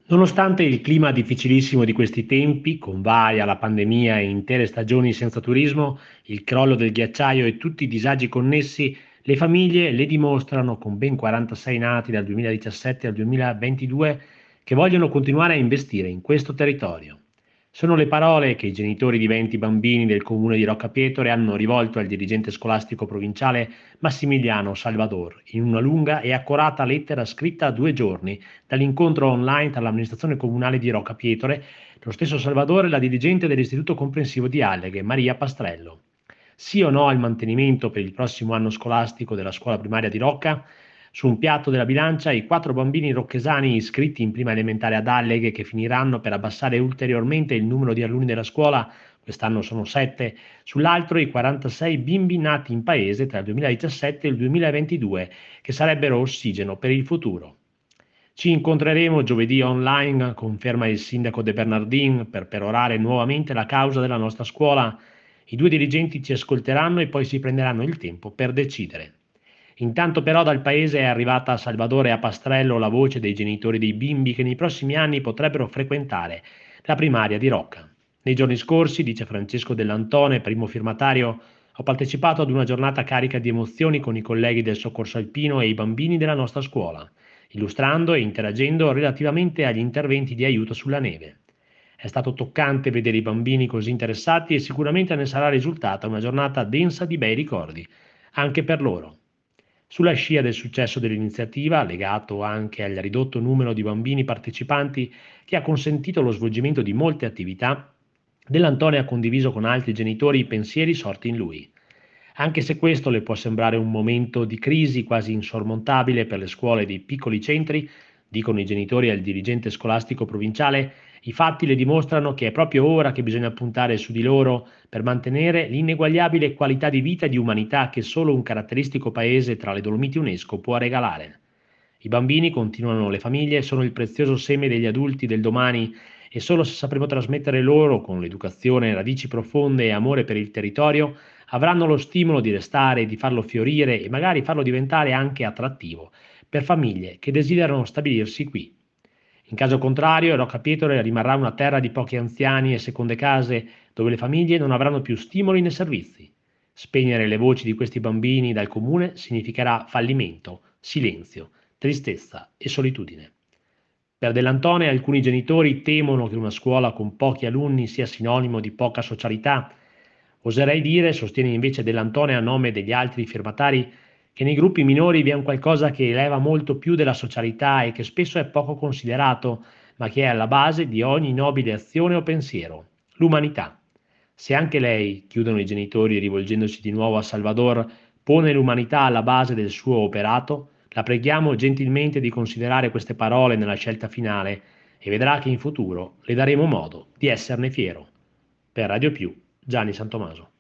Nonostante il clima difficilissimo di questi tempi, con varia la pandemia e intere stagioni senza turismo, il crollo del ghiacciaio e tutti i disagi connessi, le famiglie le dimostrano con ben 46 nati dal 2017 al 2022 che vogliono continuare a investire in questo territorio. Sono le parole che i genitori di 20 bambini del comune di Roccapietore hanno rivolto al dirigente scolastico provinciale Massimiliano Salvador in una lunga e accurata lettera scritta a 2 giorni dall'incontro online tra l'amministrazione comunale di Roccapietore, lo stesso Salvador e la dirigente dell'Istituto Comprensivo di Alleghe, Maria Pastrello. Sì o no al mantenimento per il prossimo anno scolastico della scuola primaria di Rocca? Su un piatto della bilancia i 4 bambini rocchesani iscritti in prima elementare ad Alleghe che finiranno per abbassare ulteriormente il numero di alunni della scuola, quest'anno sono 7, sull'altro i 46 bimbi nati in paese tra il 2017 e il 2022 che sarebbero ossigeno per il futuro. Ci incontreremo giovedì online, conferma il sindaco De Bernardin, per perorare nuovamente la causa della nostra scuola. I due dirigenti ci ascolteranno e poi si prenderanno il tempo per decidere. Intanto però dal paese è arrivata a Salvadore e a Pastrello la voce dei genitori dei bimbi che nei prossimi anni potrebbero frequentare la primaria di Rocca. Nei giorni scorsi, dice Francesco Dell'Antone, primo firmatario, ho partecipato ad una giornata carica di emozioni con i colleghi del soccorso alpino e i bambini della nostra scuola, illustrando e interagendo relativamente agli interventi di aiuto sulla neve. È stato toccante vedere i bambini così interessati e sicuramente ne sarà risultata una giornata densa di bei ricordi, anche per loro. Sulla scia del successo dell'iniziativa, legato anche al ridotto numero di bambini partecipanti che ha consentito lo svolgimento di molte attività, Dell'Antone ha condiviso con altri genitori i pensieri sorti in lui. Anche se questo le può sembrare un momento di crisi quasi insormontabile per le scuole dei piccoli centri, dicono i genitori al dirigente scolastico provinciale, i fatti le dimostrano che è proprio ora che bisogna puntare su di loro per mantenere l'ineguagliabile qualità di vita e di umanità che solo un caratteristico paese tra le Dolomiti UNESCO può regalare. I bambini, continuano le famiglie, sono il prezioso seme degli adulti del domani e solo se sapremo trasmettere loro, con l'educazione, radici profonde e amore per il territorio, avranno lo stimolo di restare, di farlo fiorire e magari farlo diventare anche attrattivo per famiglie che desiderano stabilirsi qui. In caso contrario, Rocca Pietore rimarrà una terra di pochi anziani e seconde case dove le famiglie non avranno più stimoli né servizi. Spegnere le voci di questi bambini dal comune significherà fallimento, silenzio, tristezza e solitudine. Per Dell'Antone alcuni genitori temono che una scuola con pochi alunni sia sinonimo di poca socialità. Oserei dire, sostiene invece Dell'Antone a nome degli altri firmatari, che nei gruppi minori vi è un qualcosa che eleva molto più della socialità e che spesso è poco considerato, ma che è alla base di ogni nobile azione o pensiero, l'umanità. Se anche lei, chiudono i genitori rivolgendosi di nuovo a Salvador, pone l'umanità alla base del suo operato, la preghiamo gentilmente di considerare queste parole nella scelta finale e vedrà che in futuro le daremo modo di esserne fiero. Per Radio Più, Gianni Santomaso.